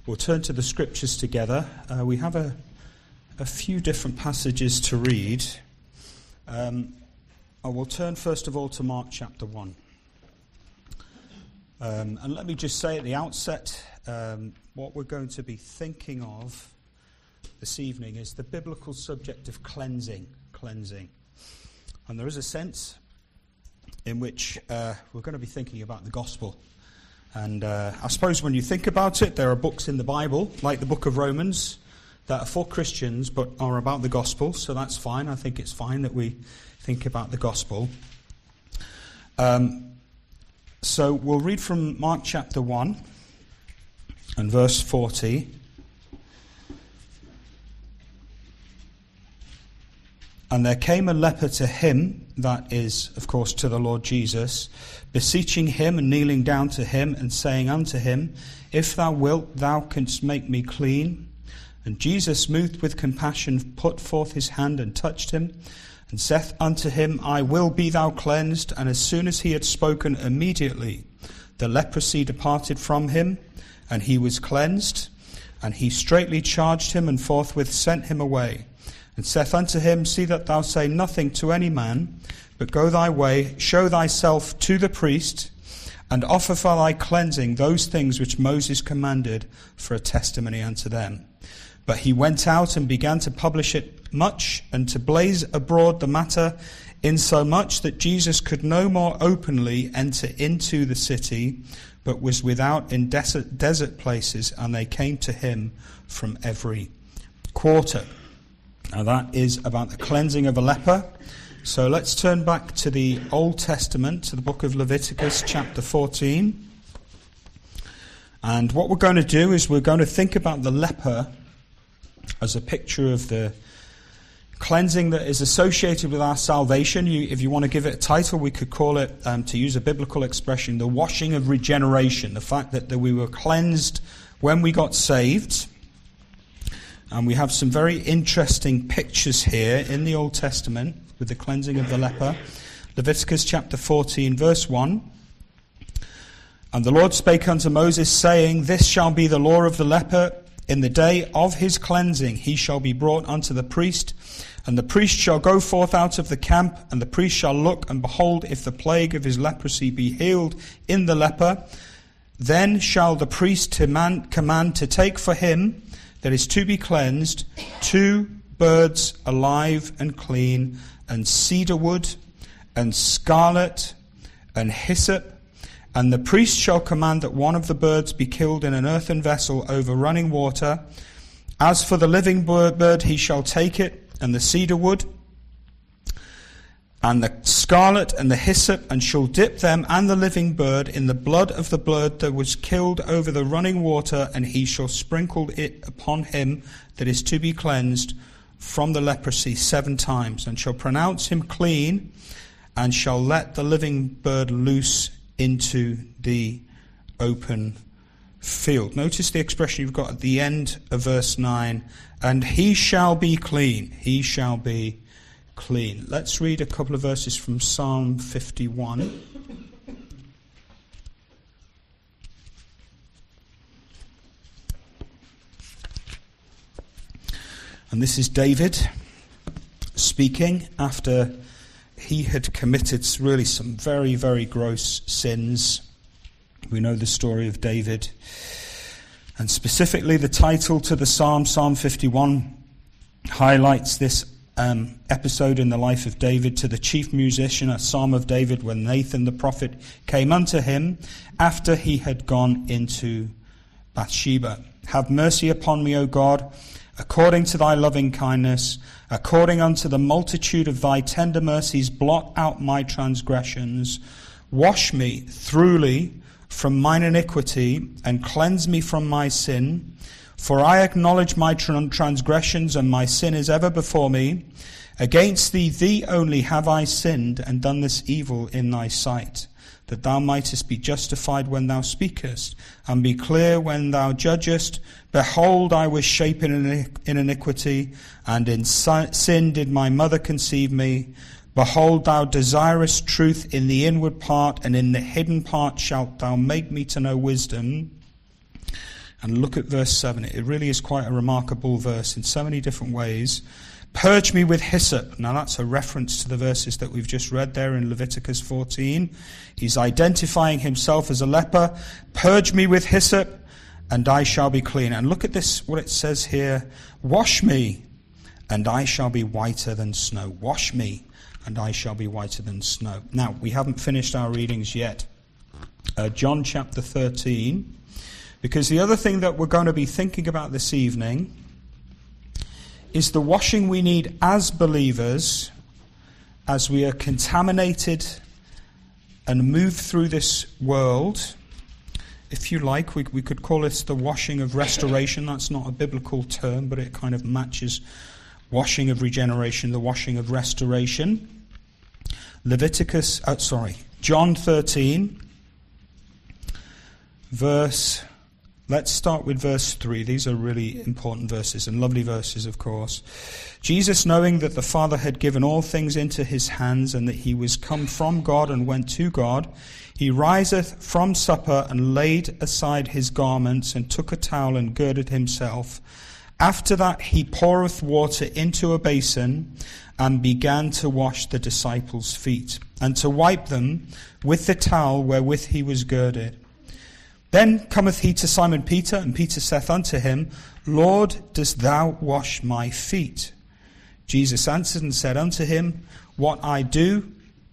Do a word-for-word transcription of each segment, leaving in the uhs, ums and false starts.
We'll turn to the scriptures together. Uh, we have a, a few different passages to read. Um, I will turn first of all to Mark chapter one. Um, and let me just say at the outset, um, what we're going to be thinking of this evening is the biblical subject of cleansing. Cleansing. And there is a sense in which uh, we're going to be thinking about the gospel. And uh, I suppose when you think about it, there are books in the Bible, like the book of Romans, that are for Christians but are about the gospel, so that's fine. I think it's fine that we think about the gospel. Um, so we'll read from Mark chapter one and verse forty. And there came a leper to him, that is, of course, to the Lord Jesus, beseeching him and kneeling down to him and saying unto him, If thou wilt, thou canst make me clean. And Jesus, moved with compassion, put forth his hand and touched him, and saith unto him, I will be thou cleansed. And as soon as he had spoken, immediately the leprosy departed from him, and he was cleansed. And he straitly charged him, and forthwith sent him away. And saith unto him, See that thou say nothing to any man, but go thy way, show thyself to the priest, and offer for thy cleansing those things which Moses commanded for a testimony unto them. But he went out and began to publish it much, and to blaze abroad the matter, insomuch that Jesus could no more openly enter into the city, but was without in desert, desert places, and they came to him from every quarter. Now that is about the cleansing of a leper. So let's turn back to the Old Testament, to the book of Leviticus chapter fourteen. And what we're going to do is we're going to think about the leper as a picture of the cleansing that is associated with our salvation. You, if you want to give it a title, we could call it, um, to use a biblical expression, the washing of regeneration. The fact that, that we were cleansed when we got saved. And we have some very interesting pictures here in the Old Testament with the cleansing of the leper. Leviticus chapter fourteen, verse one. And the Lord spake unto Moses, saying, This shall be the law of the leper. In the day of his cleansing he shall be brought unto the priest. And the priest shall go forth out of the camp, and the priest shall look, and behold, if the plague of his leprosy be healed in the leper, then shall the priest command, command to take for him that is to be cleansed two birds alive and clean, and cedar wood, and scarlet, and hyssop. And the priest shall command that one of the birds be killed in an earthen vessel over running water. As for the living bird, he shall take it, and the cedar wood, and the scarlet, and the hyssop, and shall dip them and the living bird in the blood of the bird that was killed over the running water, and he shall sprinkle it upon him that is to be cleansed from the leprosy seven times, and shall pronounce him clean, and shall let the living bird loose into the open field. Notice the expression you've got at the end of verse nine, and he shall be clean. He shall be clean. Let's read a couple of verses from Psalm fifty-one. And this is David speaking after he had committed really some very, very gross sins. We know the story of David. And specifically the title to the psalm, Psalm fifty-one, highlights this um, episode in the life of David. To the chief musician, a psalm of David, when Nathan the prophet came unto him after he had gone into Bathsheba. Have mercy upon me, O God, according to thy loving kindness, according unto the multitude of thy tender mercies, blot out my transgressions. Wash me thoroughly from mine iniquity, and cleanse me from my sin. For I acknowledge my transgressions, and my sin is ever before me. Against thee, thee only have I sinned, and done this evil in thy sight, that thou mightest be justified when thou speakest, and be clear when thou judgest. Behold, I was shapen in iniquity, and in sin did my mother conceive me. Behold, thou desirest truth in the inward part, and in the hidden part shalt thou make me to know wisdom. And look at verse seven. It really is quite a remarkable verse in so many different ways. Purge me with hyssop. Now that's a reference to the verses that we've just read there in Leviticus fourteen. He's identifying himself as a leper. Purge me with hyssop, and I shall be clean. And look at this, what it says here. Wash me, and I shall be whiter than snow. Wash me, and I shall be whiter than snow. Now, we haven't finished our readings yet. Uh, John chapter thirteen. Because the other thing that we're going to be thinking about this evening is the washing we need as believers as we are contaminated and move through this world. If you like, we, we could call this the washing of restoration. That's not a biblical term, but it kind of matches washing of regeneration, the washing of restoration. Leviticus, oh, sorry, John thirteen, verse... Let's start with verse three. These are really important verses and lovely verses, of course. Jesus, knowing that the Father had given all things into his hands and that he was come from God and went to God, he riseth from supper and laid aside his garments and took a towel and girded himself. After that he poureth water into a basin and began to wash the disciples' feet and to wipe them with the towel wherewith he was girded. Then cometh he to Simon Peter, and Peter saith unto him, Lord, dost thou wash my feet? Jesus answered and said unto him, What I do,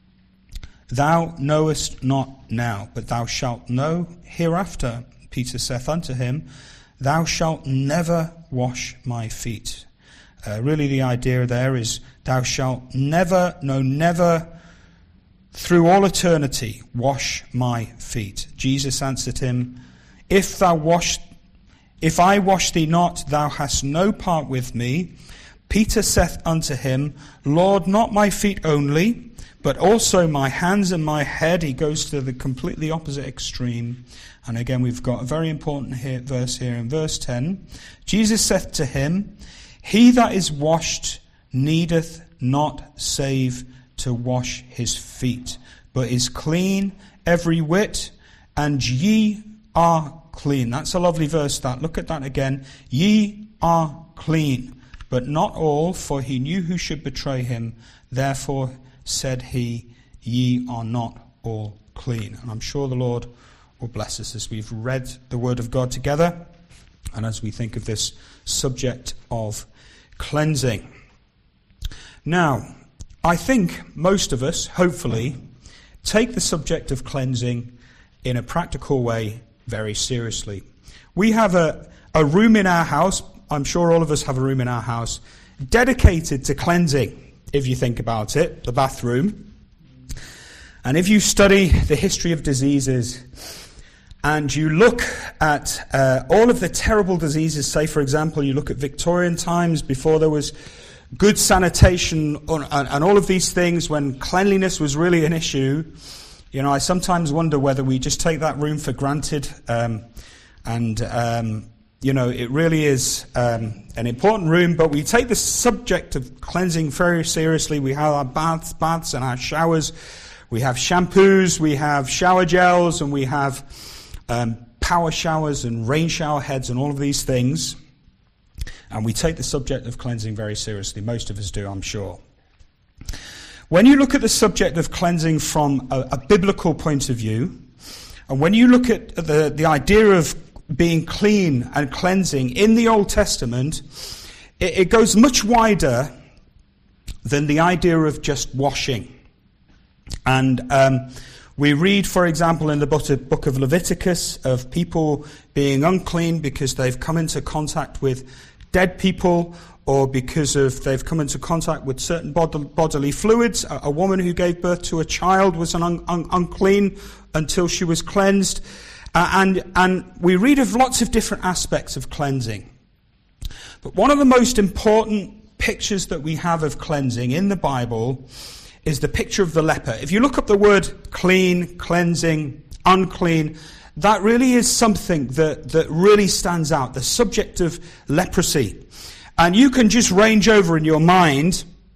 thou knowest not now, but thou shalt know hereafter. Peter saith unto him, Thou shalt never wash my feet. Uh, really the idea there is, thou shalt never, no never, through all eternity, wash my feet. Jesus answered him, If thou wash, if I wash thee not, thou hast no part with me. Peter saith unto him, Lord, not my feet only, but also my hands and my head. He goes to the completely opposite extreme. And again, we've got a very important here, verse here in verse ten. Jesus saith to him, He that is washed needeth not save to wash his feet, but is clean every whit, and ye are clean. That's a lovely verse, that. Look at that again. Ye are clean, but not all, for he knew who should betray him. Therefore said he, Ye are not all clean. And I'm sure the Lord will bless us as we've read the word of God together, and as we think of this subject of cleansing. Now, I think most of us, hopefully, take the subject of cleansing in a practical way very seriously. We have a, a room in our house, I'm sure all of us have a room in our house, dedicated to cleansing, if you think about it, the bathroom. And if you study the history of diseases, and you look at uh, all of the terrible diseases, say, for example, you look at Victorian times, before there was good sanitation and all of these things, when cleanliness was really an issue. You know, I sometimes wonder whether we just take that room for granted. Um, and, um, you know, it really is um, an important room, but we take the subject of cleansing very seriously. We have our baths, baths and our showers. We have shampoos, we have shower gels, and we have um, power showers and rain shower heads and all of these things. And we take the subject of cleansing very seriously. Most of us do, I'm sure. When you look at the subject of cleansing from a, a biblical point of view, and when you look at the, the idea of being clean and cleansing in the Old Testament, it, it goes much wider than the idea of just washing. And um, we read, for example, in the book of Leviticus of people being unclean because they've come into contact with dead people, or because of they've come into contact with certain bod- bodily fluids. A, a woman who gave birth to a child was an un- un- unclean until she was cleansed. Uh, and, and we read of lots of different aspects of cleansing. But one of the most important pictures that we have of cleansing in the Bible is the picture of the leper. If you look up the word clean, cleansing, unclean, that really is something that, that really stands out, the subject of leprosy. And you can just range over in your mind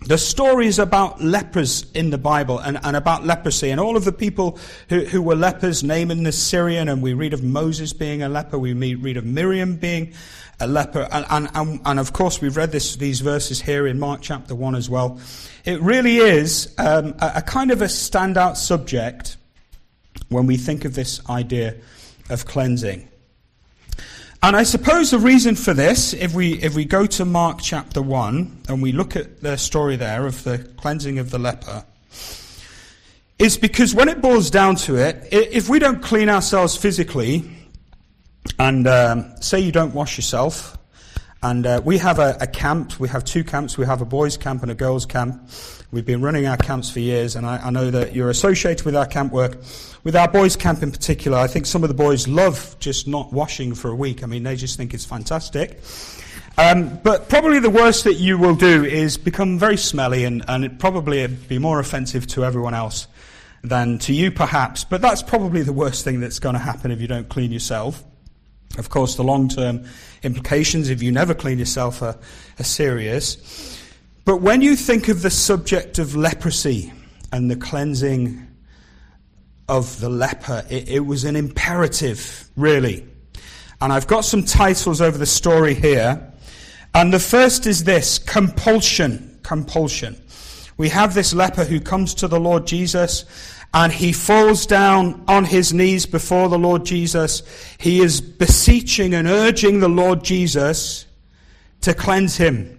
the stories about lepers in the Bible and, and about leprosy and all of the people who, who were lepers, Naaman the Syrian, and we read of Moses being a leper, we read of Miriam being a leper, and, and, and, and of course we've read this, these verses here in Mark chapter one as well. It really is um, a, a kind of a standout subject when we think of this idea of cleansing. And I suppose the reason for this, if we if we go to Mark chapter one and we look at the story there of the cleansing of the leper, is because when it boils down to it, if we don't clean ourselves physically, and um, say you don't wash yourself, and uh, we have a, a camp, we have two camps, we have a boys' camp and a girls' camp. We've been running our camps for years, and I, I know that you're associated with our camp work. With our boys' camp in particular, I think some of the boys love just not washing for a week. I mean, they just think it's fantastic. Um, but probably the worst that you will do is become very smelly, and, and it probably be more offensive to everyone else than to you, perhaps. But that's probably the worst thing that's going to happen if you don't clean yourself. Of course, the long-term implications, if you never clean yourself, are, are serious. But when you think of the subject of leprosy and the cleansing of the leper, it, it was an imperative, really. And I've got some titles over the story here. And the first is this: compulsion. Compulsion. We have this leper who comes to the Lord Jesus, and he falls down on his knees before the Lord Jesus. He is beseeching and urging the Lord Jesus to cleanse him.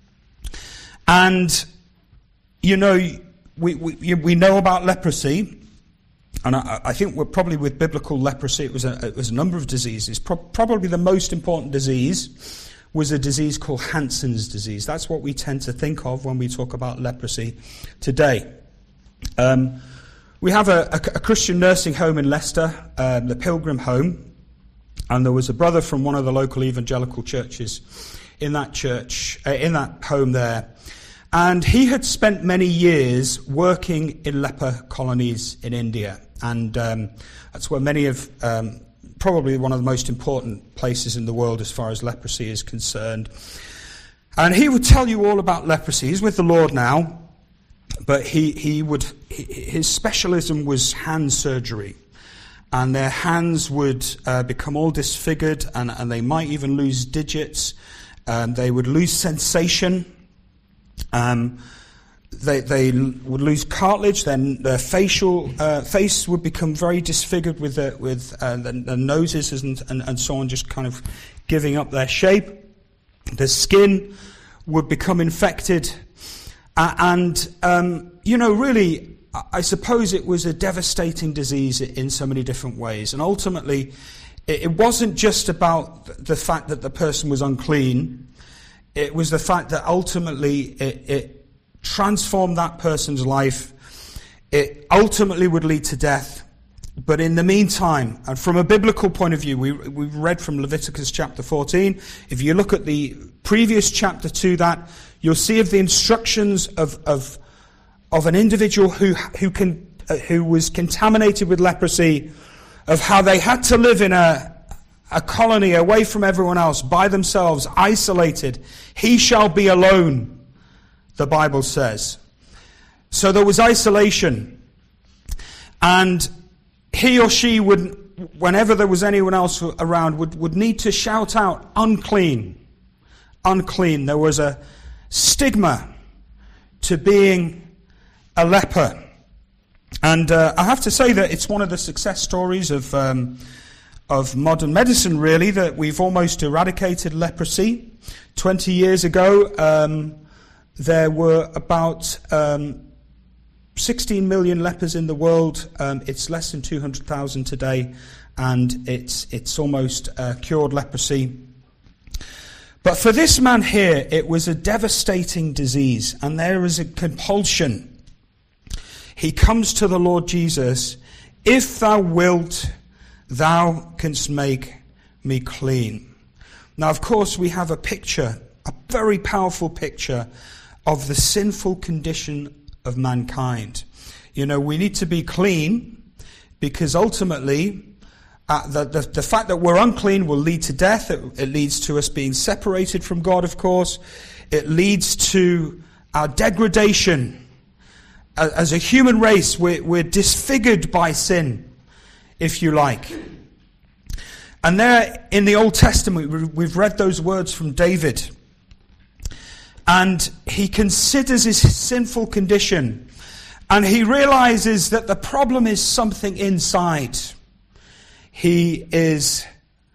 And, you know, we we, we know about leprosy, and I, I think we're probably with biblical leprosy, it was a, it was a number of diseases. Pro- probably the most important disease was a disease called Hansen's disease. That's what we tend to think of when we talk about leprosy today. Um, we have a, a, a Christian nursing home in Leicester, um, the Pilgrim Home, and there was a brother from one of the local evangelical churches in that church, uh, in that home there. And he had spent many years working in leper colonies in India. And um, that's where many of, um, probably one of the most important places in the world as far as leprosy is concerned. And he would tell you all about leprosy. He's with the Lord now, but he, he would, his specialism was hand surgery. And their hands would uh, become all disfigured, and, and they might even lose digits. Um, they would lose sensation. Um, they they would lose cartilage. Then their facial uh, face would become very disfigured with the, with uh, the, the noses and, and and so on, just kind of giving up their shape. The skin would become infected, uh, and um, you know, really, I suppose it was a devastating disease in so many different ways. And ultimately, it, it wasn't just about the fact that the person was unclean. It was the fact that ultimately it, it transformed that person's life. It ultimately would lead to death. But in the meantime, and from a biblical point of view, we, we've read from Leviticus chapter fourteen. If you look at the previous chapter to that, you'll see of the instructions of of, of an individual who who can uh, who was contaminated with leprosy, of how they had to live in a a colony away from everyone else, by themselves, isolated. He shall be alone, the Bible says. So there was isolation. And he or she would, whenever there was anyone else around, would, would need to shout out, unclean, unclean. There was a stigma to being a leper. And uh, I have to say that it's one of the success stories of um, of modern medicine, really, that we've almost eradicated leprosy. Twenty years ago, um, there were about um, sixteen million lepers in the world. Um, it's less than two hundred thousand today, and it's it's almost uh, cured leprosy. But for this man here, it was a devastating disease, and there is a compulsion. He comes to the Lord Jesus, "If thou wilt, thou canst make me clean." Now, of course, we have a picture, a very powerful picture of the sinful condition of mankind. You know, we need to be clean because ultimately uh, the, the, the fact that we're unclean will lead to death. It, it leads to us being separated from God, of course. It leads to our degradation. As a human race, we're, we're disfigured by sin, if you like. And there in the Old Testament, we've read those words from David. And he considers his sinful condition. And he realizes that the problem is something inside. He is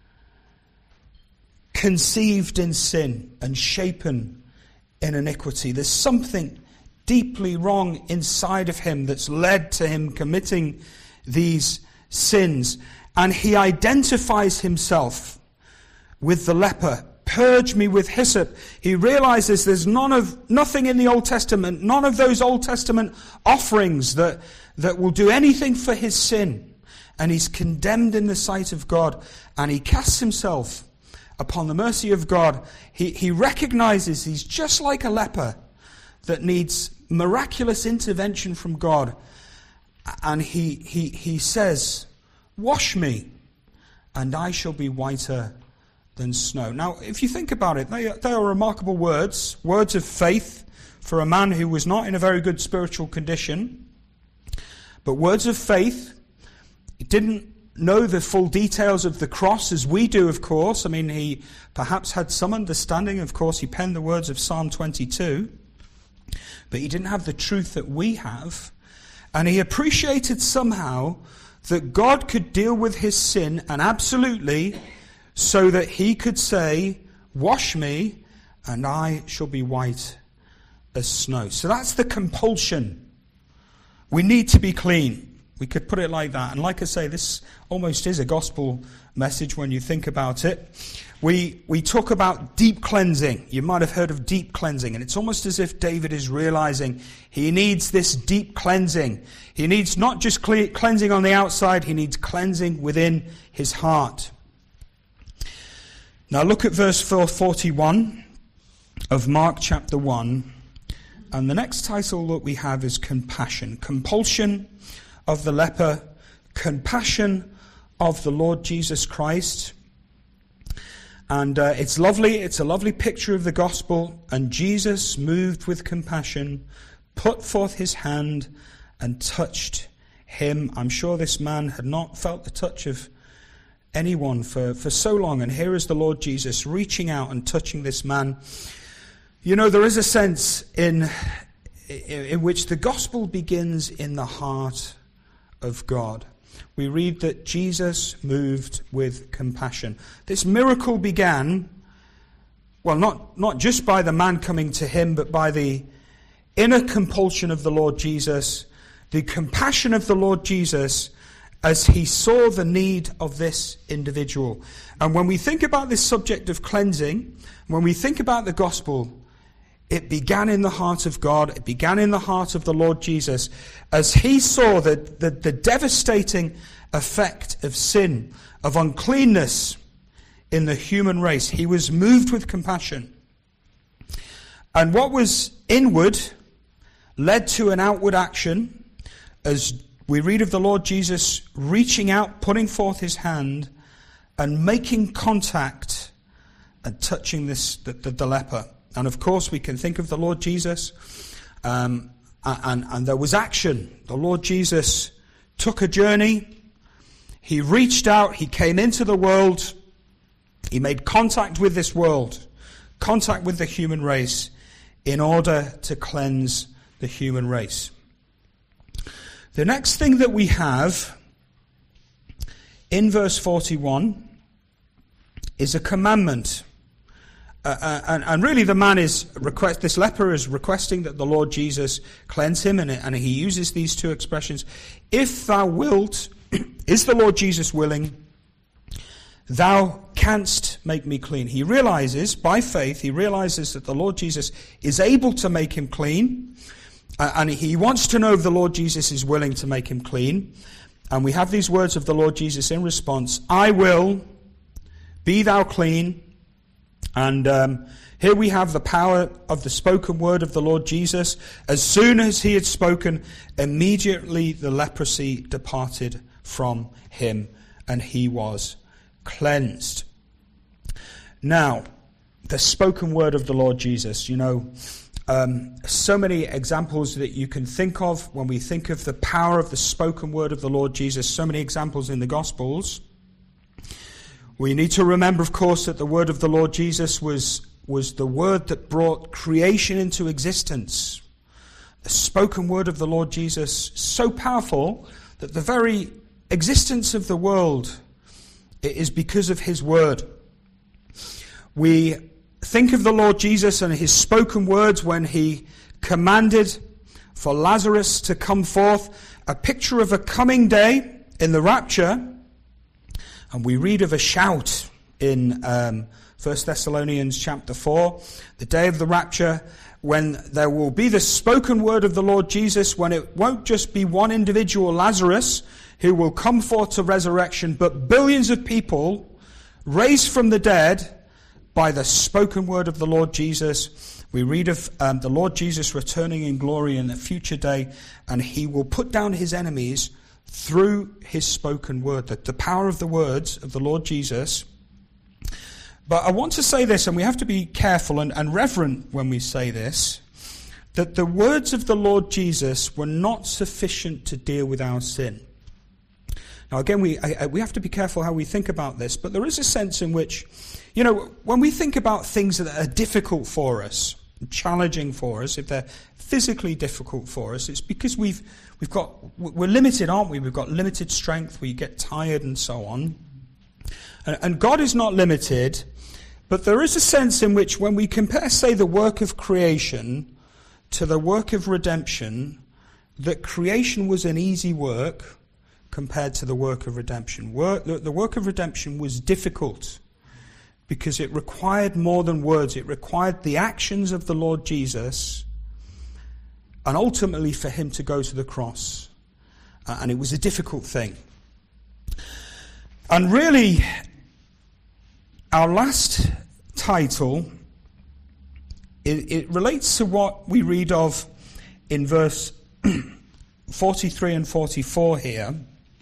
conceived in sin and shapen in iniquity. There's something deeply wrong inside of him that's led to him committing these sins. And he identifies himself with the leper. Purge me with hyssop. He realizes there's none of nothing in the Old Testament, none of those Old Testament offerings that, that will do anything for his sin. And he's condemned in the sight of God. And he casts himself upon the mercy of God. He, he recognizes he's just like a leper that needs miraculous intervention from God. And he, he, he says, wash me, and I shall be whiter than snow. Now, if you think about it, they, they are remarkable words, words of faith for a man who was not in a very good spiritual condition, but words of faith. He didn't know the full details of the cross as we do, of course. I mean, he perhaps had some understanding. Of course, he penned the words of Psalm twenty-two, but he didn't have the truth that we have. And he appreciated somehow that God could deal with his sin, and absolutely, so that he could say, wash me, and I shall be white as snow. So that's the compulsion. We need to be clean. We could put it like that. And like I say, this almost is a gospel message when you think about it. We we talk about deep cleansing. You might have heard of deep cleansing. And it's almost as if David is realizing he needs this deep cleansing. He needs not just cle- cleansing on the outside, he needs cleansing within his heart. Now look at verse forty-one of Mark chapter one. And the next title that we have is compassion. Compulsion of the leper, compassion of the Lord Jesus Christ. And uh, it's lovely, it's a lovely picture of the gospel. And Jesus, moved with compassion, put forth his hand and touched him. I'm sure this man had not felt the touch of anyone for, for so long. And here is the Lord Jesus reaching out and touching this man. You know, there is a sense in, in which the gospel begins in the heart of God. We read that Jesus moved with compassion. This miracle began, well, not, not just by the man coming to him, but by the inner compulsion of the Lord Jesus, the compassion of the Lord Jesus as he saw the need of this individual. And when we think about this subject of cleansing, when we think about the gospel, it began in the heart of God. It began in the heart of the Lord Jesus as he saw the, the, the devastating effect of sin, of uncleanness in the human race. He was moved with compassion. And what was inward led to an outward action as we read of the Lord Jesus reaching out, putting forth his hand and making contact and touching this the, the, the leper. And of course, we can think of the Lord Jesus, um, and, and there was action. The Lord Jesus took a journey. He reached out. He came into the world. He made contact with this world, contact with the human race, in order to cleanse the human race. The next thing that we have in verse forty-one is a commandment. Uh, and, and really the man is, request, this leper is requesting that the Lord Jesus cleanse him, and, and he uses these two expressions. If thou wilt, is the Lord Jesus willing, thou canst make me clean. He realizes, by faith, he realizes that the Lord Jesus is able to make him clean, uh, and he wants to know if the Lord Jesus is willing to make him clean. And we have these words of the Lord Jesus in response, I will, be thou clean. And um, here we have the power of the spoken word of the Lord Jesus. As soon as he had spoken, immediately the leprosy departed from him, and he was cleansed. Now, the spoken word of the Lord Jesus, you know, Um, so many examples that you can think of when we think of the power of the spoken word of the Lord Jesus, so many examples in the Gospels. We need to remember, of course, that the word of the Lord Jesus was, was the word that brought creation into existence. The spoken word of the Lord Jesus, so powerful that the very existence of the world is because of his word. We think of the Lord Jesus and his spoken words when he commanded for Lazarus to come forth, a picture of a coming day in the rapture. And we read of a shout in um, First Thessalonians chapter four, the day of the rapture, when there will be the spoken word of the Lord Jesus, when it won't just be one individual, Lazarus, who will come forth to resurrection, but billions of people raised from the dead by the spoken word of the Lord Jesus. We read of um, the Lord Jesus returning in glory in the future day, and he will put down his enemies through his spoken word, that the power of the words of the Lord Jesus. But I want to say this, and we have to be careful and, and reverent when we say this, that the words of the Lord Jesus were not sufficient to deal with our sin. Now again, we I, we have to be careful how we think about this, but there is a sense in which, you know, when we think about things that are difficult for us, challenging for us, if they're physically difficult for us, it's because we've we've got we're limited, aren't we? We've got limited strength. We get tired and so on. And, and God is not limited, but there is a sense in which when we compare, say, the work of creation to the work of redemption, that creation was an easy work compared to the work of redemption. Work, the, the work of redemption was difficult because it required more than words. It required the actions of the Lord Jesus, and ultimately for him to go to the cross. Uh, and it was a difficult thing. And really, our last title, it, it relates to what we read of in verse forty-three and forty-four here.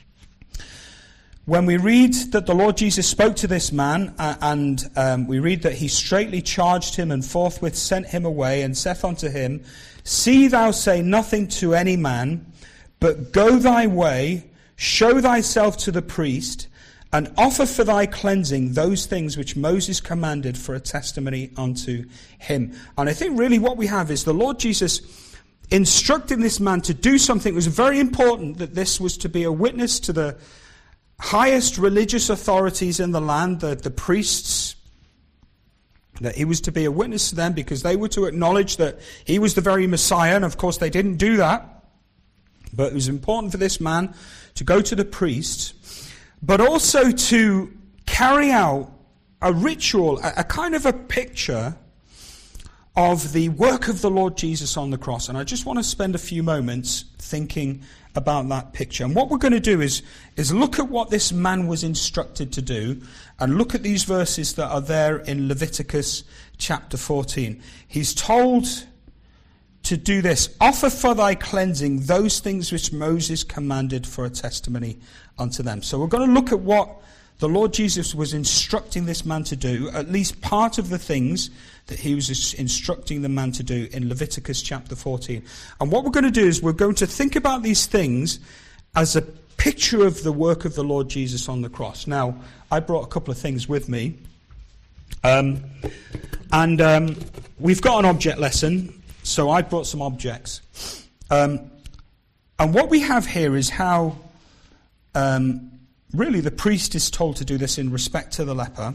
When we read that the Lord Jesus spoke to this man, uh, and um, we read that he straightly charged him and forthwith sent him away and saith unto him, See thou say nothing to any man, but go thy way, show thyself to the priest, and offer for thy cleansing those things which Moses commanded for a testimony unto him. And I think really what we have is the Lord Jesus instructing this man to do something. It was very important that this was to be a witness to the highest religious authorities in the land, the, the priests, that he was to be a witness to them because they were to acknowledge that he was the very Messiah, and of course they didn't do that. But it was important for this man to go to the priests, but also to carry out a ritual, a, a kind of a picture of the work of the Lord Jesus on the cross. And I just want to spend a few moments thinking about that picture. And what we're going to do is, is look at what this man was instructed to do, and look at these verses that are there in Leviticus chapter fourteen. He's told to do this: offer for thy cleansing those things which Moses commanded for a testimony unto them. So we're going to look at what the Lord Jesus was instructing this man to do, at least part of the things that he was instructing the man to do in Leviticus chapter fourteen. And what we're going to do is we're going to think about these things as a picture of the work of the Lord Jesus on the cross. Now, I brought a couple of things with me. Um, and um, we've got an object lesson, so I brought some objects. Um, and what we have here is how um, really the priest is told to do this in respect to the leper.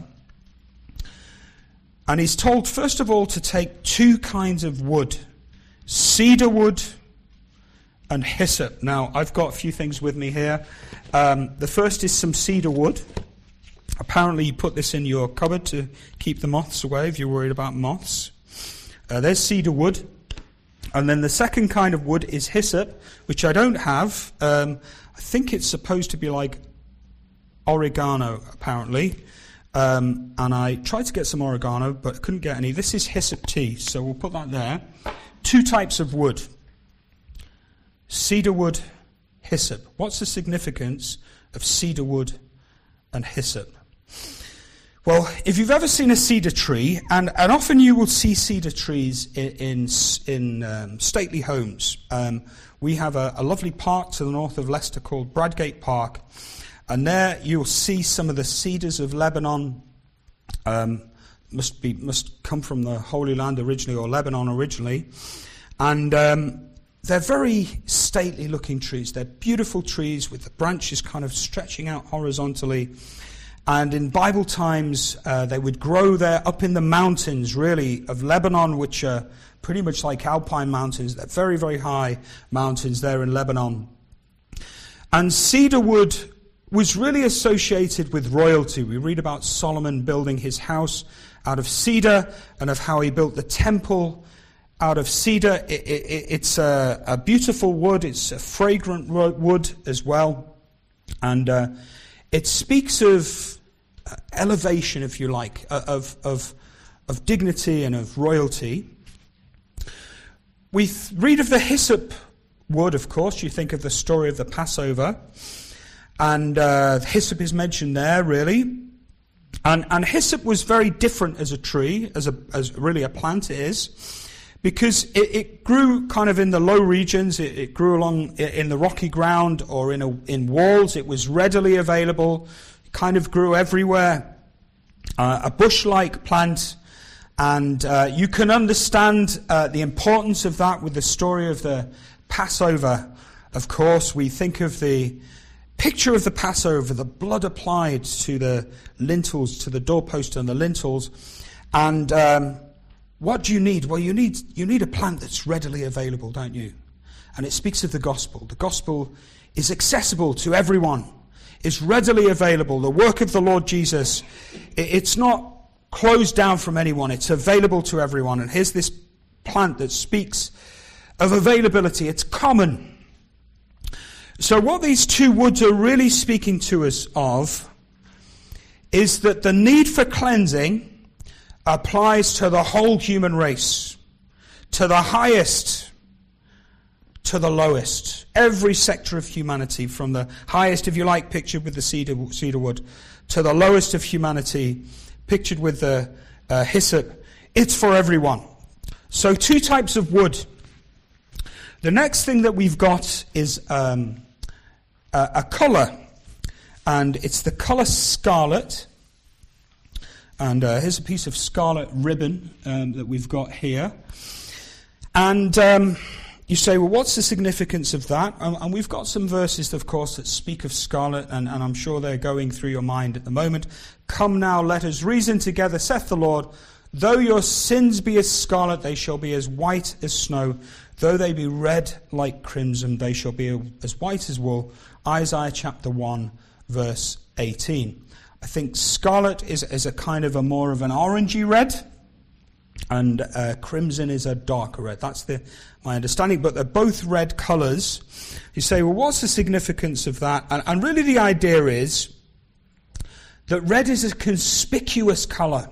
And he's told, first of all, to take two kinds of wood: cedar wood and hyssop. Now, I've got a few things with me here. Um, the first is some cedar wood. Apparently, you put this in your cupboard to keep the moths away if you're worried about moths. Uh, there's cedar wood. And then the second kind of wood is hyssop, which I don't have. Um, I think it's supposed to be like oregano, apparently. Um, and I tried to get some oregano, but couldn't get any. This is hyssop tea, so we'll put that there. Two types of wood: cedar wood, hyssop. What's the significance of cedar wood and hyssop? Well, if you've ever seen a cedar tree, and, and often you will see cedar trees in in, in um, stately homes. Um, we have a, a lovely park to the north of Leicester called Bradgate Park, and there you'll see some of the cedars of Lebanon. Um, must be must come from the Holy Land originally, or Lebanon originally, and um, they're very stately-looking trees. They're beautiful trees with the branches kind of stretching out horizontally. And in Bible times, uh, they would grow there up in the mountains, really, of Lebanon, which are pretty much like alpine mountains. They're very, very high mountains there in Lebanon. And cedar wood was really associated with royalty. We read about Solomon building his house out of cedar and of how he built the temple out of cedar. It, it, it's a, a beautiful wood. It's a fragrant wood as well. And uh, it speaks of uh, elevation, if you like, uh, of, of, of dignity and of royalty. We th- read of the hyssop wood, of course. You think of the story of the Passover. And uh, hyssop is mentioned there, really. And, and hyssop was very different as a tree, as a as really a plant is, because it, it grew kind of in the low regions. It, it grew along in the rocky ground or in a, in walls. It was readily available. It kind of grew everywhere. Uh, a bush-like plant, and uh, you can understand uh, the importance of that with the story of the Passover. Of course, we think of the picture of the Passover, the blood applied to the lintels, to the doorpost and the lintels, and um, what do you need? Well, you need you need a plant that's readily available, don't you? And it speaks of the gospel. The gospel is accessible to everyone. It's readily available. The work of the Lord Jesus, it's not closed down from anyone. It's available to everyone. And here's this plant that speaks of availability. It's common. So what these two woods are really speaking to us of is that the need for cleansing applies to the whole human race, to the highest, to the lowest. Every sector of humanity, from the highest, if you like, pictured with the cedar, cedar wood, to the lowest of humanity, pictured with the uh, hyssop. It's for everyone. So two types of wood. The next thing that we've got is um, a, a colour, and it's the colour scarlet. And uh, here's a piece of scarlet ribbon um, that we've got here. And um, you say, well, what's the significance of that? And, and we've got some verses, of course, that speak of scarlet, and, and I'm sure they're going through your mind at the moment. Come now, let us reason together, saith the Lord. Though your sins be as scarlet, they shall be as white as snow. Though they be red like crimson, they shall be as white as wool. Isaiah chapter one, verse eighteen. I think scarlet is, is a kind of a more of an orangey red, and uh, crimson is a darker red. That's the, my understanding, but they're both red colours. You say, well, what's the significance of that? And, and really the idea is that red is a conspicuous colour.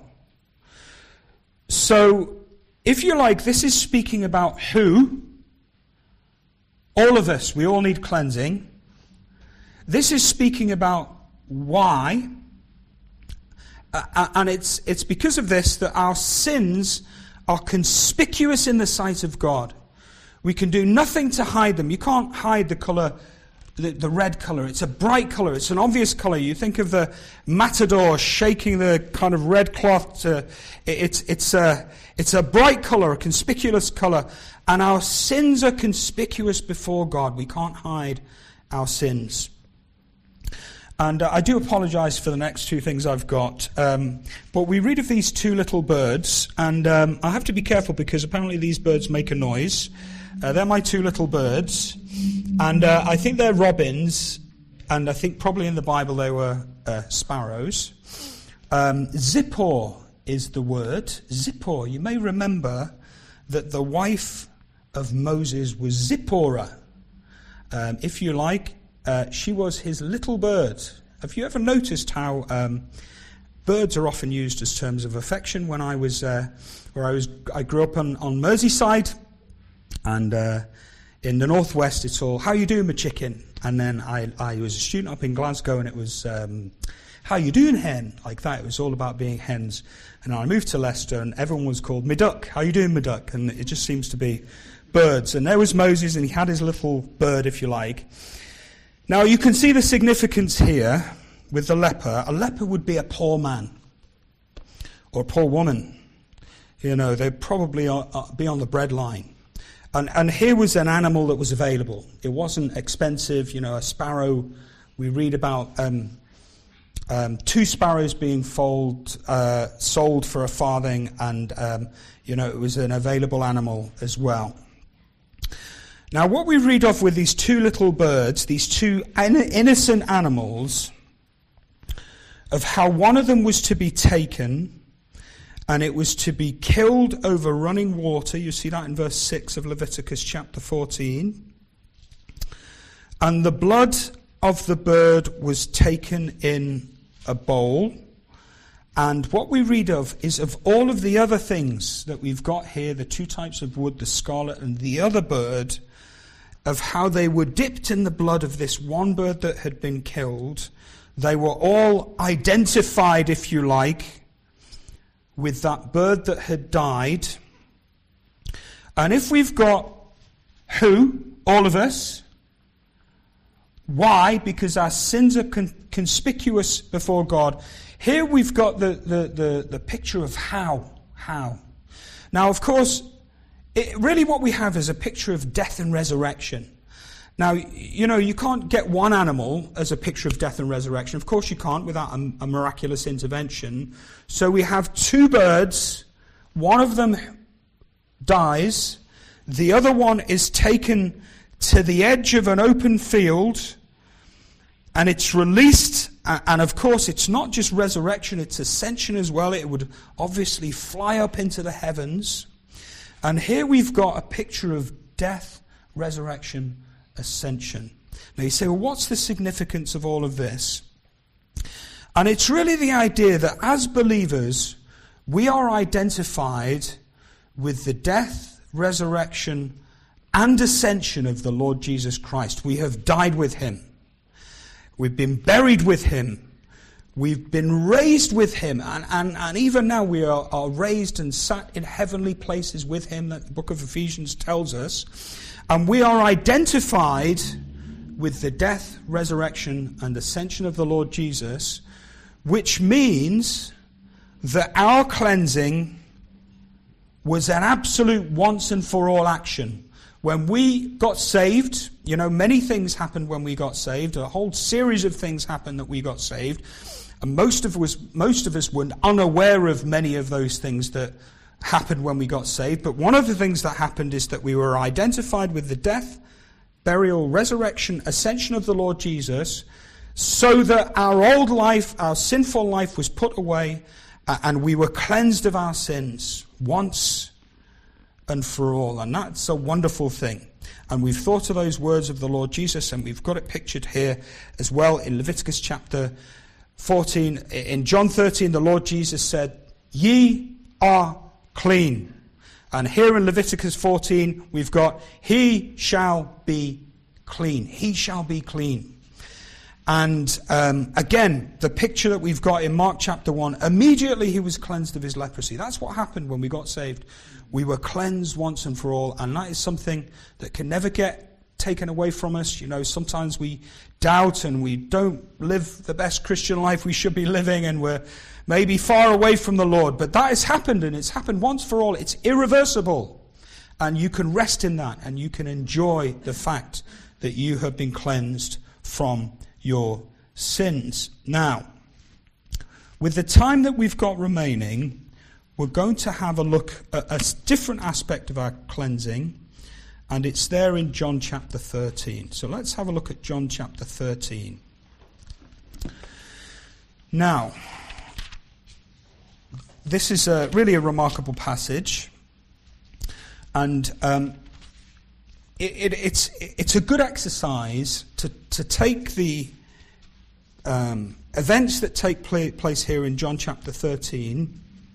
So, if you like, this is speaking about who? All of us, we all need cleansing. This is speaking about why. Uh, and it's it's because of this that our sins are conspicuous in the sight of God. We can do nothing to hide them. You can't hide the colour, the, the red colour. It's a bright colour. It's an obvious colour. You think of the matador shaking the kind of red cloth. To, it's it's a it's a bright colour, a conspicuous colour, and our sins are conspicuous before God. We can't hide our sins. And uh, I do apologise for the next two things I've got. Um, but we read of these two little birds, and um, I have to be careful because apparently these birds make a noise. Uh, they're my two little birds, and uh, I think they're robins, and I think probably in the Bible they were uh, sparrows. Um, Zippor is the word. Zippor. You may remember that the wife of Moses was Zipporah. Um, if you like, Uh, she was his little bird. Have you ever noticed how um, birds are often used as terms of affection? When I was, uh, where I was, I grew up on, on Merseyside, and uh, in the northwest, it's all "How you doing, my chicken?" And then I, I was a student up in Glasgow, and it was um, how you doing, hen? Like that. It was all about being hens. And I moved to Leicester, and everyone was called me duck. How you doing, me duck? And it just seems to be birds. And there was Moses, and he had his little bird, if you like. Now, you can see the significance here with the leper. A leper would be a poor man or a poor woman. You know, they'd probably be on the bread line. And, and here was an animal that was available. It wasn't expensive. You know, a sparrow, we read about um, um, two sparrows being fold, uh, sold for a farthing, and, um, you know, it was an available animal as well. Now, what we read of with these two little birds, these two innocent animals, of how one of them was to be taken, and it was to be killed over running water. You see that in verse six of Leviticus chapter fourteen. And the blood of the bird was taken in a bowl. And what we read of is of all of the other things that we've got here, the two types of wood, the scarlet and the other bird, of how they were dipped in the blood of this one bird that had been killed. They were all identified, if you like, with that bird that had died. And if we've got who? All of us. Why? Because our sins are con- conspicuous before God. Here we've got the, the, the, the picture of how. How. Now, of course, it, really what we have is a picture of death and resurrection. Now, you know, you can't get one animal as a picture of death and resurrection. Of course you can't without a, a miraculous intervention. So we have two birds. One of them dies. The other one is taken to the edge of an open field, and it's released. And of course, it's not just resurrection, it's ascension as well. It would obviously fly up into the heavens. And here we've got a picture of death, resurrection, ascension. Now you say, well, what's the significance of all of this? And it's really the idea that as believers, we are identified with the death, resurrection, and ascension of the Lord Jesus Christ. We have died with him. We've been buried with him. We've been raised with him. And, and, and even now we are, are raised and sat in heavenly places with him, that the book of Ephesians tells us. And we are identified with the death, resurrection, and ascension of the Lord Jesus, which means that our cleansing was an absolute once and for all action. When we got saved, you know, many things happened when we got saved. A whole series of things happened that we got saved. And most of us, most of us were unaware of many of those things that happened when we got saved. But one of the things that happened is that we were identified with the death, burial, resurrection, ascension of the Lord Jesus, so that our old life, our sinful life, was put away, uh, and we were cleansed of our sins once and for all. And that's a wonderful thing. And we've thought of those words of the Lord Jesus, and we've got it pictured here as well in Leviticus chapter fourteen. In John thirteen, the Lord Jesus said, "Ye are clean." And here in Leviticus fourteen, we've got, "He shall be clean." He shall be clean. And um, again, the picture that we've got in Mark chapter one, immediately he was cleansed of his leprosy. That's what happened when we got saved. We were cleansed once and for all, and that is something that can never get taken away from us. You know, sometimes we doubt and we don't live the best Christian life we should be living, and we're maybe far away from the Lord. But that has happened, and it's happened once for all. It's irreversible. And you can rest in that, and you can enjoy the fact that you have been cleansed from your sins. Now, with the time that we've got remaining, we're going to have a look at a different aspect of our cleansing, and it's there in John chapter thirteen. So let's have a look at John chapter thirteen. Now, this is a, really a remarkable passage, and um, it, it, it's it's a good exercise to to take the um, events that take pla- place here in John chapter thirteen.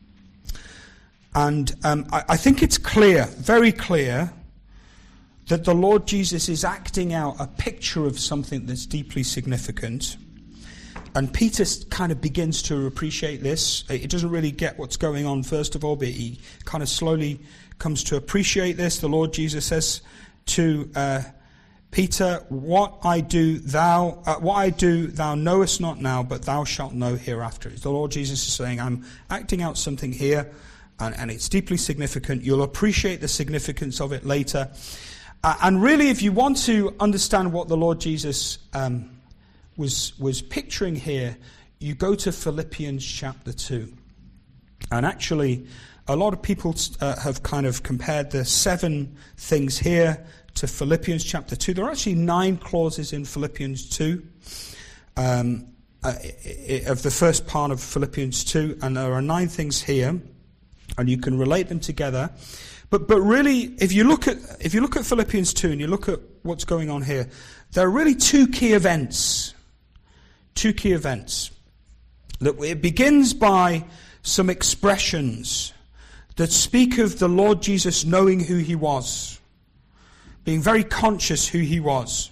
And um, I, I think it's clear, very clear, that the Lord Jesus is acting out a picture of something that's deeply significant. and Peter kind of begins to appreciate this. He doesn't really get what's going on first of all, but he kind of slowly comes to appreciate this. The Lord Jesus says to uh, Peter, what I do thou uh, what I do thou knowest not now, but thou shalt know hereafter. The Lord Jesus is saying, I'm acting out something here, and, and it's deeply significant. You'll appreciate the significance of it later. Uh, and really, if you want to understand what the Lord Jesus um, was was picturing here, you go to Philippians chapter two. And actually, a lot of people uh, have kind of compared the seven things here to Philippians chapter two. There are actually nine clauses in Philippians two, um, uh, of the first part of Philippians two, and there are nine things here, and you can relate them together. But but really, if you look at if you look at Philippians two and you look at what's going on here, there are really two key events. Two key events. That it begins by some expressions that speak of the Lord Jesus knowing who he was, being very conscious who he was,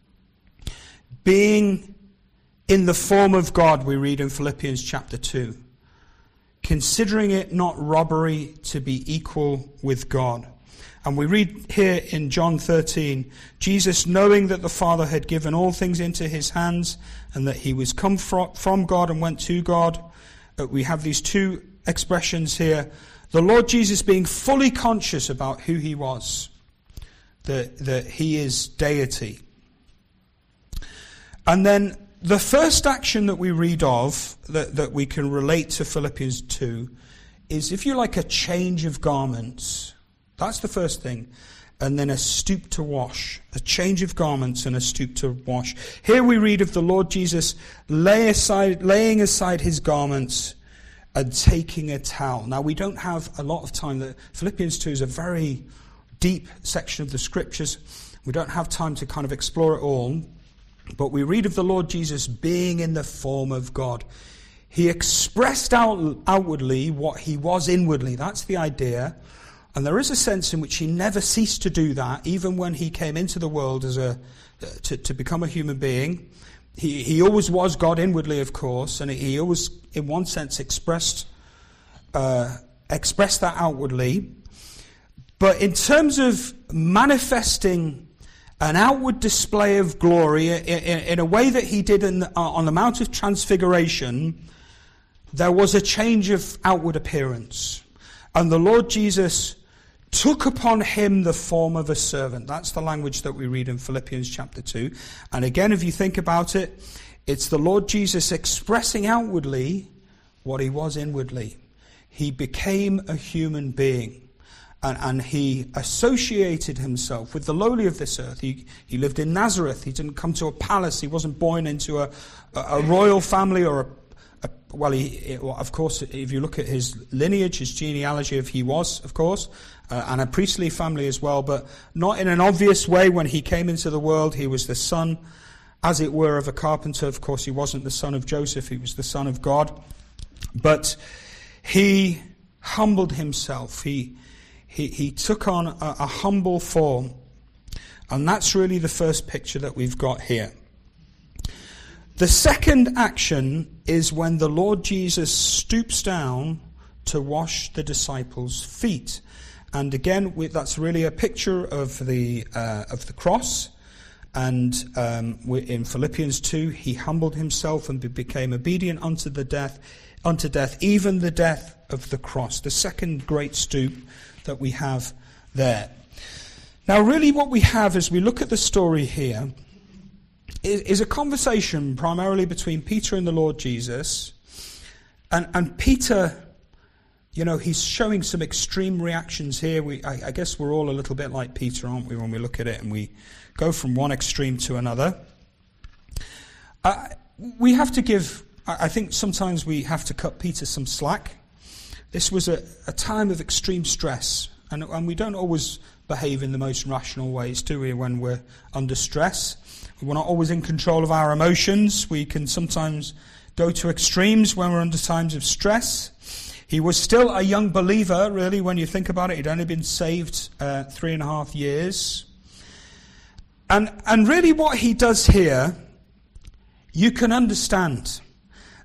being in the form of God, we read in Philippians chapter two, considering it not robbery to be equal with God. And we read here in John thirteen, Jesus, knowing that the Father had given all things into his hands and that he was come from God and went to God. We have these two expressions here. The Lord Jesus being fully conscious about who he was, that, that he is deity. And then the first action that we read of, that, that we can relate to Philippians two, is, if you like, a change of garments. That's the first thing. And then a stoop to wash. A change of garments and a stoop to wash. Here we read of the Lord Jesus lay aside, laying aside his garments and taking a towel. Now, we don't have a lot of time. The Philippians two is a very deep section of the scriptures. We don't have time to kind of explore it all. But we read of the Lord Jesus being in the form of God. He expressed out, outwardly what he was inwardly. That's the idea. And there is a sense in which he never ceased to do that, even when he came into the world as a to, to become a human being. He, he always was God inwardly, of course, and he always, in one sense, expressed uh, expressed that outwardly. But in terms of manifesting an outward display of glory in, in, in a way that he did in the, uh, on the Mount of Transfiguration, there was a change of outward appearance. And the Lord Jesus took upon him the form of a servant. That's the language that we read in Philippians chapter two. And again, if you think about it, it's the Lord Jesus expressing outwardly what he was inwardly. He became a human being. And, and he associated himself with the lowly of this earth. He, he lived in Nazareth. He didn't come to a palace. He wasn't born into a, a, a royal family or a A, well, he, well, of course, if you look at his lineage, his genealogy, if he was, of course, uh, and a priestly family as well, but not in an obvious way. When he came into the world, he was the son, as it were, of a carpenter. Of course, he wasn't the son of Joseph, he was the son of God. But he humbled himself. He he, he took on a, a humble form. And that's really the first picture that we've got here. The second action is when the Lord Jesus stoops down to wash the disciples' feet. And again, we, that's really a picture of the uh, of the cross. And um, in Philippians two, he humbled himself and became obedient unto the death, unto death, even the death of the cross. The second great stoop that we have there. Now, really, what we have as we look at the story here is a conversation primarily between Peter and the Lord Jesus. And, and Peter, you know, he's showing some extreme reactions here. We, I, I guess we're all a little bit like Peter, aren't we, when we look at it and we go from one extreme to another. Uh, we have to give, I think sometimes we have to cut Peter some slack. This was a, a time of extreme stress, and, and we don't always behave in the most rational ways, do we, when we're under stress? We're not always in control of our emotions. We can sometimes go to extremes when we're under times of stress. He was still a young believer, really, when you think about it. He'd only been saved uh, three and a half years. And, and really what he does here, you can understand.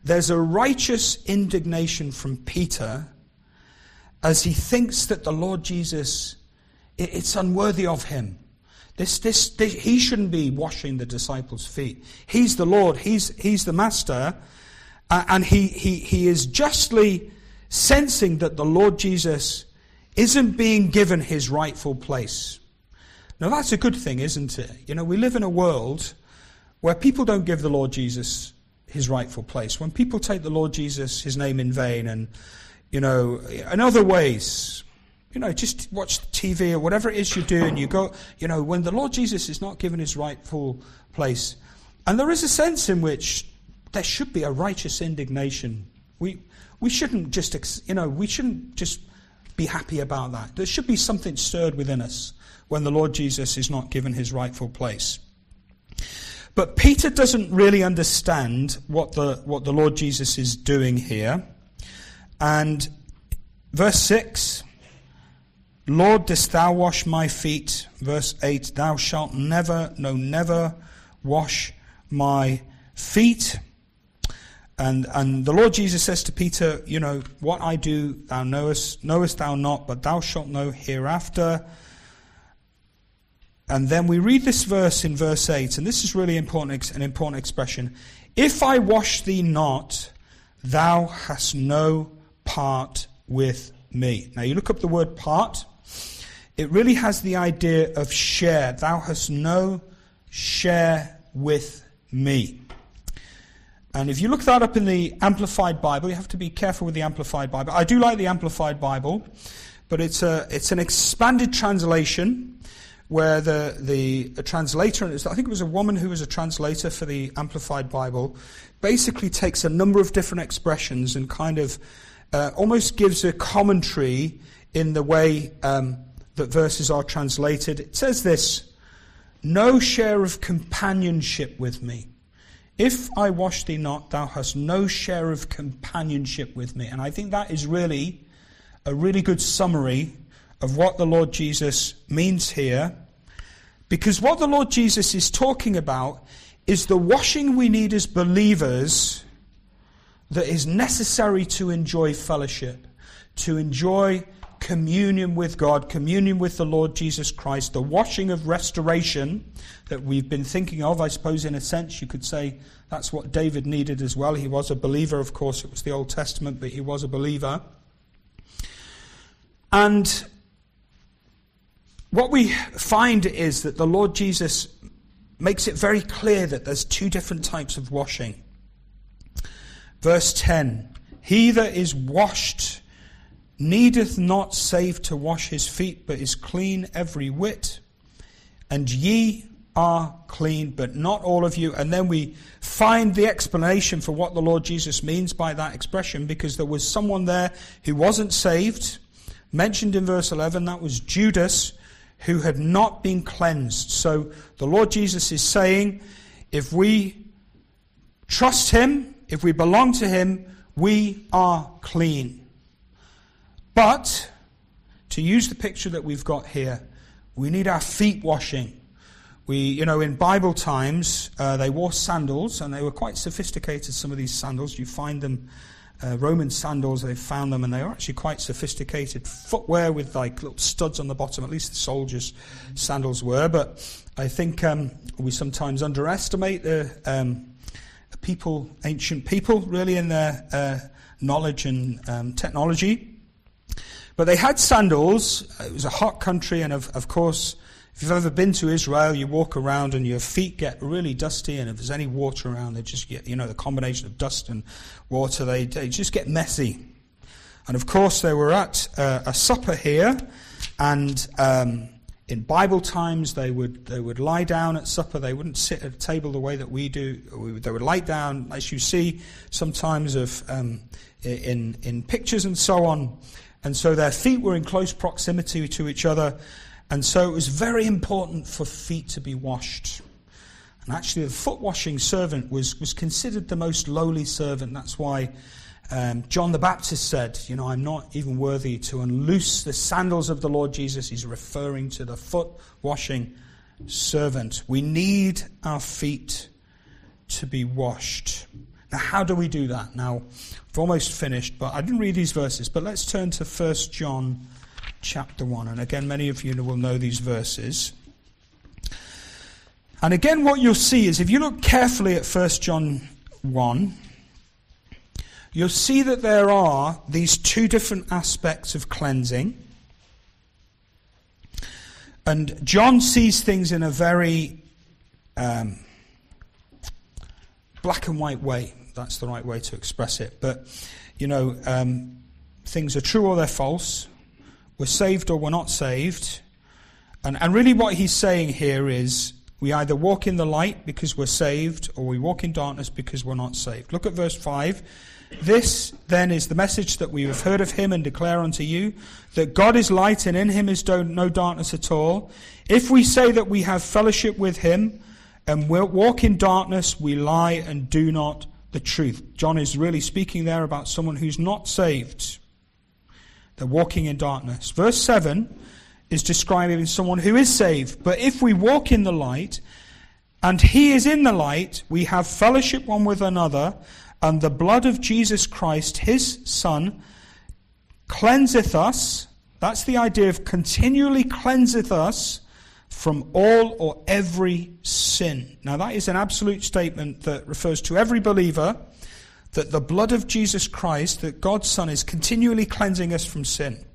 there's a righteous indignation from Peter as he thinks that the Lord Jesus, it's unworthy of him. This, this, this, he shouldn't be washing the disciples' feet. He's the Lord. He's, he's the Master. Uh, and he, he, he is justly sensing that the Lord Jesus isn't being given his rightful place. Now that's a good thing, isn't it? You know, we live in a world where people don't give the Lord Jesus his rightful place. When people take the Lord Jesus, his name in vain, and, you know, in other ways, you know, just watch T V or whatever it is you do, and you go, you know, when the Lord Jesus is not given his rightful place. And there is a sense in which there should be a righteous indignation. We we shouldn't just, you know, we shouldn't just be happy about that. There should be something stirred within us when the Lord Jesus is not given his rightful place. But Peter doesn't really understand what the what the Lord Jesus is doing here. And verse six, Lord, dost thou wash my feet? Verse eight, thou shalt never, no, never wash my feet. And and the Lord Jesus says to Peter, you know, what I do thou knowest, knowest thou not, but thou shalt know hereafter. And then we read this verse in verse eight, and this is really important, an important expression. If I wash thee not, thou hast no part with me. Now you look up the word part. It really has the idea of share. Thou hast no share with me. And if you look that up in the Amplified Bible, you have to be careful with the Amplified Bible. I do like the Amplified Bible, but it's a it's an expanded translation where the the translator, I think it was a woman who was a translator for the Amplified Bible, basically takes a number of different expressions and kind of uh, almost gives a commentary in the way um, that verses are translated. It says this: no share of companionship with me. If I wash thee not, thou hast no share of companionship with me. And I think that is really a really good summary of what the Lord Jesus means here. Because what the Lord Jesus is talking about is the washing we need as believers that is necessary to enjoy fellowship, to enjoy communion with God, communion with the Lord Jesus Christ, the washing of restoration that we've been thinking of. I suppose in a sense you could say that's what David needed as well. He was a believer, of course. It was the Old Testament, but he was a believer. And what we find is that the Lord Jesus makes it very clear that there's two different types of washing. Verse ten, he that is washed needeth not save to wash his feet, but is clean every whit. And ye are clean, but not all of you. And then we find the explanation for what the Lord Jesus means by that expression, because there was someone there who wasn't saved, mentioned in verse eleven, that was Judas, who had not been cleansed. So the Lord Jesus is saying, if we trust him, if we belong to him, we are clean. But, to use the picture that we've got here, we need our feet washing. We, you know, in Bible times, uh, they wore sandals, and they were quite sophisticated, some of these sandals. You find them, uh, Roman sandals, they found them, and they were actually quite sophisticated footwear with like little studs on the bottom. At least the soldiers' sandals were. But I think um, we sometimes underestimate the um, people, ancient people, really, in their uh, knowledge and um, technology. But they had sandals. It was a hot country, and of, of course, if you've ever been to Israel, you walk around and your feet get really dusty, and if there's any water around, they just get, you know, the combination of dust and water, they, they just get messy. And of course, they were at uh, a supper here, and um, in Bible times, they would they would lie down at supper. They wouldn't sit at a table the way that we do. They would lie down, as you see sometimes of um, in in pictures and so on. And so their feet were in close proximity to each other. And so it was very important for feet to be washed. And actually the foot washing servant was, was considered the most lowly servant. That's why um, John the Baptist said, you know, I'm not even worthy to unloose the sandals of the Lord Jesus. He's referring to the foot washing servant. We need our feet to be washed. Now, how do we do that? Now, we've almost finished, but I didn't read these verses, but let's turn to First John chapter one. And again, many of you will know these verses. And again, what you'll see is, if you look carefully at First John one, you'll see that there are these two different aspects of cleansing. And John sees things in a very um, black and white way. That's the right way to express it. But, you know, um, things are true or they're false. We're saved or we're not saved. And, and really what he's saying here is, we either walk in the light because we're saved, or we walk in darkness because we're not saved. Look at verse five. This, then, is the message that we have heard of him and declare unto you, that God is light and in him is no darkness at all. If we say that we have fellowship with him and we'll walk in darkness, we lie and do not the truth. John is really speaking there about someone who's not saved. They're walking in darkness. Verse seven is describing someone who is saved. But if we walk in the light, and he is in the light, we have fellowship one with another, and the blood of Jesus Christ, his Son, cleanseth us. That's the idea of continually cleanseth us from all or every sin. Now that is an absolute statement that refers to every believer, that the blood of Jesus Christ, that God's Son, is continually cleansing us from sin.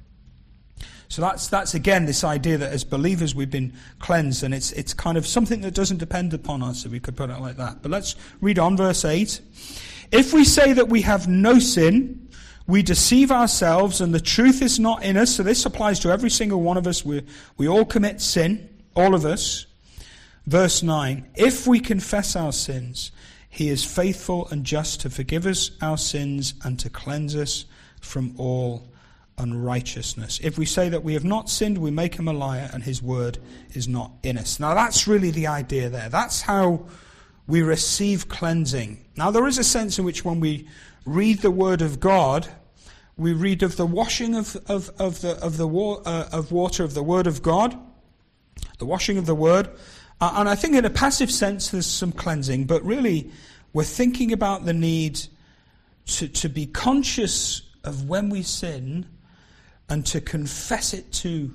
So that's that's again this idea that as believers we've been cleansed, and it's it's kind of something that doesn't depend upon us, if we could put it like that. But let's read on, verse eight. If we say that we have no sin, we deceive ourselves, and the truth is not in us. So this applies to every single one of us. We we all commit sin, all of us. Verse nine. If we confess our sins, he is faithful and just to forgive us our sins and to cleanse us from all unrighteousness. If we say that we have not sinned, we make him a liar, and his word is not in us. Now that's really the idea there. That's how we receive cleansing. Now there is a sense in which when we read the word of God, we read of the washing of of, of the of the wa- uh, of water of the word of God, the washing of the word, uh, and I think in a passive sense there's some cleansing, but really we're thinking about the need to to be conscious of when we sin, and to confess it to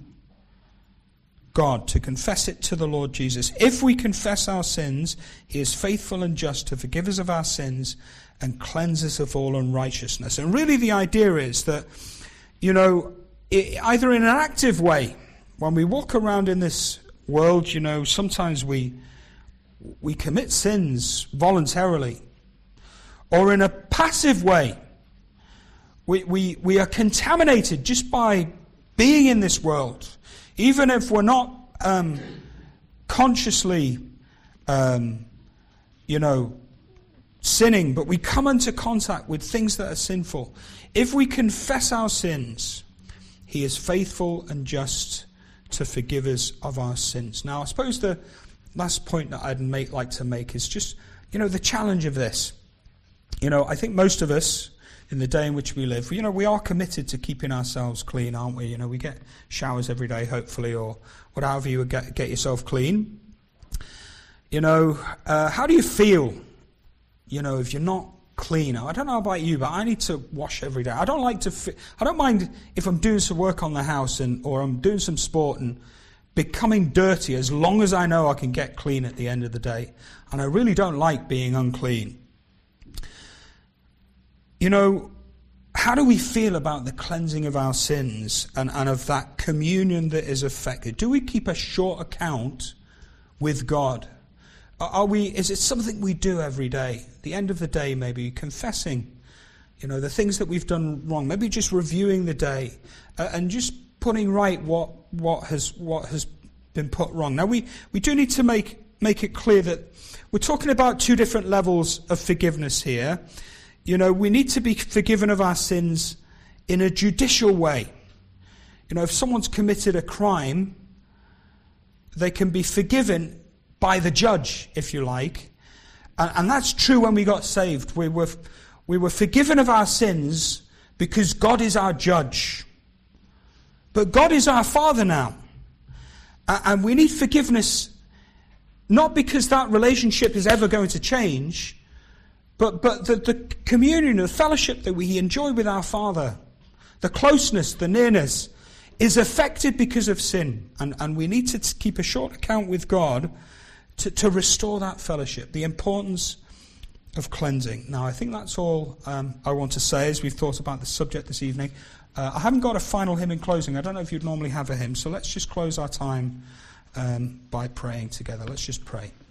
God, to confess it to the Lord Jesus. If we confess our sins, he is faithful and just to forgive us of our sins and cleanse us of all unrighteousness. And really the idea is that, you know, it, either in an active way, when we walk around in this world, you know, sometimes we we commit sins voluntarily, or in a passive way, We, we we are contaminated just by being in this world. Even if we're not um, consciously, um, you know, sinning, but we come into contact with things that are sinful. If we confess our sins, he is faithful and just to forgive us of our sins. Now, I suppose the last point that I'd make, like to make is just, you know, the challenge of this. You know, I think most of us, in the day in which we live, you know, we are committed to keeping ourselves clean, aren't we? You know, we get showers every day, hopefully, or whatever you would get, get yourself clean. You know, uh, how do you feel, you know, if you're not clean? I don't know about you, but I need to wash every day. I don't like to, fi- I don't mind if I'm doing some work on the house and or I'm doing some sport and becoming dirty, as long as I know I can get clean at the end of the day. And I really don't like being unclean. You know, how do we feel about the cleansing of our sins and, and of that communion that is affected? Do we keep a short account with God? Are we? Is it something we do every day? At the end of the day, maybe confessing, you know, the things that we've done wrong. Maybe just reviewing the day uh, and just putting right what what has what has been put wrong. Now we, we do need to make make it clear that we're talking about two different levels of forgiveness here. You know, we need to be forgiven of our sins in a judicial way. You know, if someone's committed a crime, they can be forgiven by the judge, if you like. And, and that's true when we got saved. We were, we were forgiven of our sins because God is our judge. But God is our Father now. And we need forgiveness not because that relationship is ever going to change, But but the, the communion, the fellowship that we enjoy with our Father, the closeness, the nearness, is affected because of sin. And, and we need to keep a short account with God to, to restore that fellowship, the importance of cleansing. Now, I think that's all um, I want to say as we've thought about the subject this evening. Uh, I haven't got a final hymn in closing. I don't know if you'd normally have a hymn, so let's just close our time um, by praying together. Let's just pray.